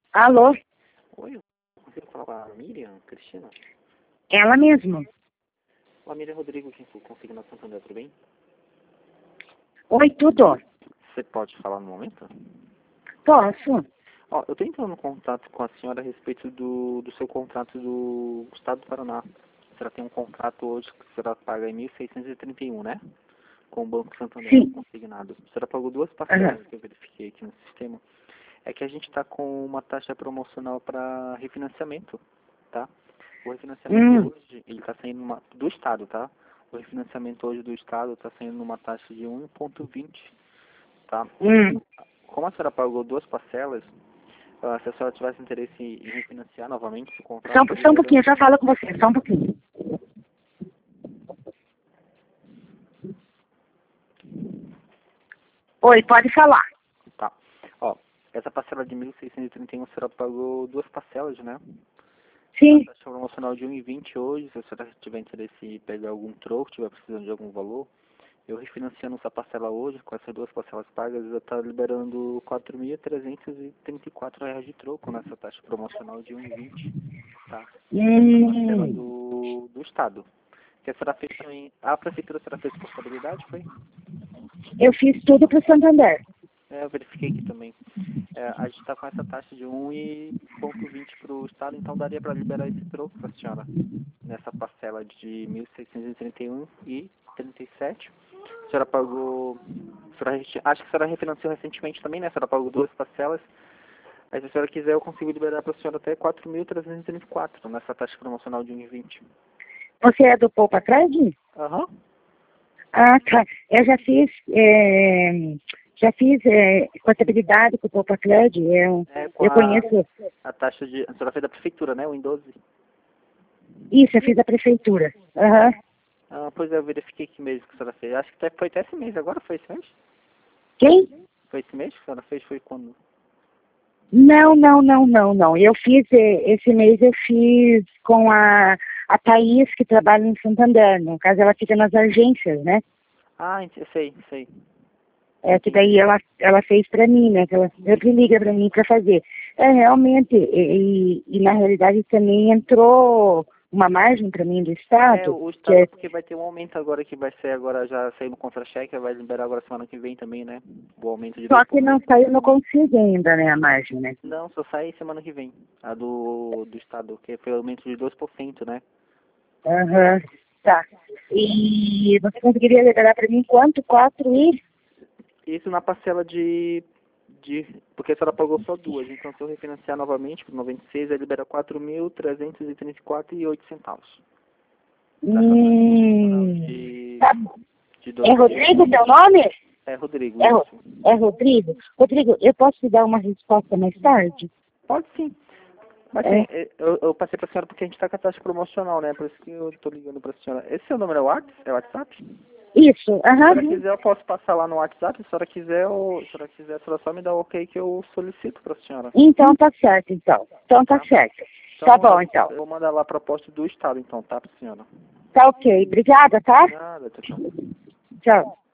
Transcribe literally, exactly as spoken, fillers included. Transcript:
Alô? Oi, eu consigo falar com a Miriam, Cristina? Ela mesmo. Olá, Miriam Rodrigo, quem for consignado Santander, tudo bem? Oi, tudo? Você pode falar no momento? Posso? Ó, eu estou entrando em contato com a senhora a respeito do, do seu contrato do Estado do Paraná. A senhora tem um contrato hoje que a senhora paga em mil seiscentos e trinta e um, né? Com o Banco Santander Sim. consignado. A senhora pagou duas parcelas Uhum. que eu verifiquei aqui no sistema. É que a gente está com uma taxa promocional para refinanciamento, tá? O refinanciamento Hum. hoje, ele está saindo numa, do Estado, tá? O refinanciamento hoje do Estado está saindo numa taxa de um vírgula vinte, tá? Hum. Como a senhora pagou duas parcelas, ah, se a senhora tivesse interesse em refinanciar novamente esse Só, contrato, um- só um pouquinho, liberando... eu já falo com você, só um pouquinho. Oi, pode falar. Tá. Ó, essa parcela de mil seiscentos e trinta e um, a senhora pagou duas parcelas, né? A Sim. taxa promocional de um vírgula vinte hoje, se a senhora tiver interesse em pegar algum troco, tiver precisando de algum valor, eu refinanciando essa parcela hoje, com essas duas parcelas pagas, eu estou liberando quatro mil trezentos e trinta e quatro reais de troco nessa taxa promocional de um vírgula vinte, tá? Essa parcela Hum. do, do Estado. Que a senhora fez também, a prefeitura a senhora fez portabilidade, foi? Eu fiz tudo pro Santander. É, eu verifiquei aqui também. É, a gente está com essa taxa de um vírgula vinte para o Estado, então daria para liberar esse troco para a senhora, nessa parcela de mil seiscentos e trinta e um e trinta e sete. A senhora pagou, a senhora, acho que a senhora refinanciou recentemente também, né? A senhora pagou duas parcelas. Aí se a senhora quiser, eu consigo liberar para a senhora até quatro mil trezentos e trinta e quatro nessa taxa promocional de um vírgula vinte. Você é do Poupa Crédito? Aham. Ah, tá. Eu já fiz, é, já fiz é, contabilidade com o Poupa Crédito. Eu, É com eu a, conheço. a taxa de, a senhora fez da prefeitura, né? O em doze. Isso, eu fiz a prefeitura. Aham. Ah, pois é, eu verifiquei que mês que a senhora fez. Acho que até, foi até esse mês, agora foi esse mês? Quem? Foi esse mês que a senhora fez? Foi quando? Não, não, não, não, não. Eu fiz, eh, esse mês eu fiz com a, a Thaís, que trabalha em Santander. No caso, ela fica nas agências, né? Ah, ent- sei, sei. É que daí Entendi. ela, ela fez para mim, né? Que ela sempre liga para mim para fazer. É, realmente, e, e, e na realidade também entrou uma margem para mim do É, Estado, o que Estado, é, porque vai ter um aumento agora que vai ser agora, já saiu no contra-cheque, vai liberar agora semana que vem também, né? O aumento de só que não dois por cento. saiu, não consigo ainda, né, a margem, né? Não, só sai semana que vem. A do, do Estado, que foi o aumento de dois por cento, né? Aham, tá. E você conseguiria liberar para mim quanto? Quatro e... Isso na parcela de... de porque a senhora pagou só duas, então se eu refinanciar novamente por noventa e seis, aí libera quatro mil trezentos e trinta e quatro e oito centavos. Nessa taxa promocional Hum, de, tá bom. de É doze meses. Rodrigo teu nome? É, Rodrigo, É, Ro- isso. é Rodrigo? Rodrigo, eu posso te dar uma resposta mais tarde? Pode sim. Mas É, sim, é, eu, eu passei pra senhora porque a gente tá com a taxa promocional, né? Por isso que eu tô ligando pra senhora. Esse seu número é o WhatsApp? É o WhatsApp? Se isso, a aham. senhora quiser, eu posso passar lá no WhatsApp. Se a senhora quiser, eu, se a senhora quiser, a senhora só me dá o ok que eu solicito pra senhora. Então tá certo, então. Então tá Tá? certo. Tá Então, bom, eu, então. eu vou mandar lá a proposta do Estado, então, tá, pra senhora? Tá ok. Obrigada, tá? Nada, tchau, tchau. Tchau.